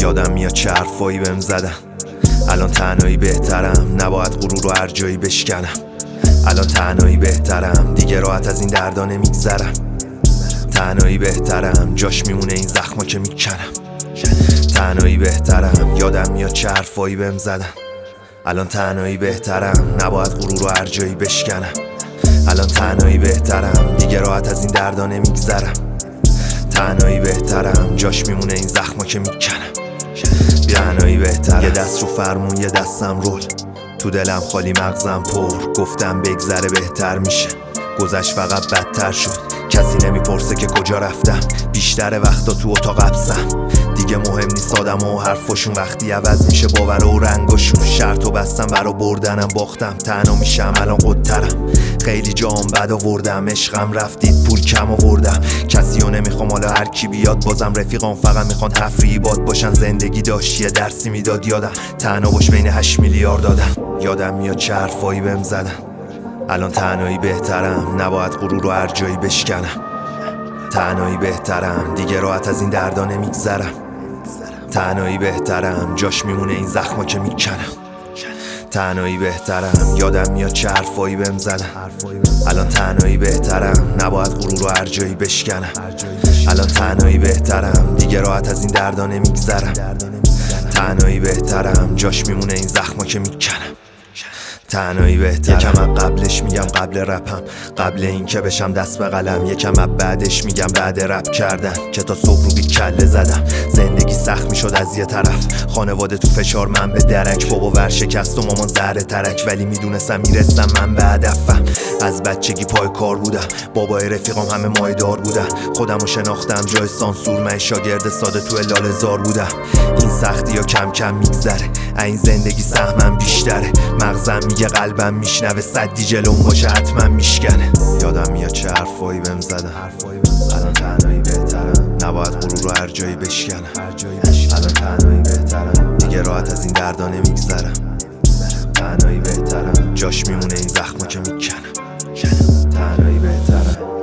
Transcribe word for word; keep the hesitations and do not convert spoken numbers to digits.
یادم میاد چه حرفایی بهم زدن. الان تنهایی بهترم، نباید غرور رو هر جایی بشکنم. الان تنهایی بهترم، دیگه راحت از این دردا نمیگذرم. تنهایی بهترم، جاش میمونه این زخما که میکنم. تنهایی بهترم، یادم میاد چه حرفایی بهم زدن. الان تنهایی بهترم، نباید غرور رو هر جایی بشکنم. الان تنهایی بهترم، دیگه راحت از این دردا نمیگذرم. تنهایی بهترم، جاش میمونه این زخما که میکنم. تنهایی بهترم، یه دست رو فرمون یه دستم رول، تو دلم خالی مغزم پر. گفتم بگذره بهتر میشه، گذشت فقط بدتر شد. کسی نمیپرسه که کجا رفتم، بیشتر وقتا تو اتاق حبسم. دیگه مهم نیست آدم و حرفاشون، وقتی عوض میشه باور و رنگاشون. شرط و بستم برا بردنم، باختم تنها میشم الان قدترم. خیلی جام بد آوردم، عشقم رفتید پول کم آوردم. کسی رو نمیخوام حالا هر کی بیاد، بازم رفیقام فقط میخوان تفریحی باد باشن. زندگی داشت یه درسی میداد یادم، تنها باش بین هشت میلیارد دادم. یادم میاد چه حرفایی بهم زدن. الان تنهایی بهترم، نباید غرور رو هر جایی بشکنم. تنهایی بهترم، دیگه راحت از این دردا نمیگذرم. تنهایی بهترم، جاش میمونه این زخما که میکنم. تنهایی بهترم، یادم میاد چه حرفایی بهم زدن. الان تنهایی بهترم، نباید غرور رو هر جایی بشکنم. الان تنهایی بهترم، دیگه راحت از این دردا نمیگذرم. تنهایی بهترم، جاش میمونه این زخما که میکنم. تنهایی بهترم، یکم قبلش میگم قبل رپم، قبل این که بشم دست به قلم. یکم بعدش میگم بعد رپ کردن، که تا صبح رو بی کله زدم. زندگی سخت میشد از یه طرف، خانواده تو فشار من به درک. بابا ورشکست و مامان زهر ترک، ولی میدونستم میرسم من به هدفم. از بچگی پای کار بودم، بابای رفیقام همه مایدار بودن. خودمو شناختم جای سانسور، من شاگرد ساده تو لاله‌زار بودم. این سختی ها کم کم میگذره، این زندگی سهمم بیشتره. مغزم میگه قلبم میشنوه، صدی جلوم باشه حتما میشکنه. یادم میاد چه حرفایی بهم زدن. الان تنهایی بهترم، نباید غرور رو هر جایی بشکنم. الان تنهایی بهترم، دیگه راحت از این دردا نمیگذرم. تنهایی بهترم، جاش میمونه این زخما که میکنم. تنهایی بهترم.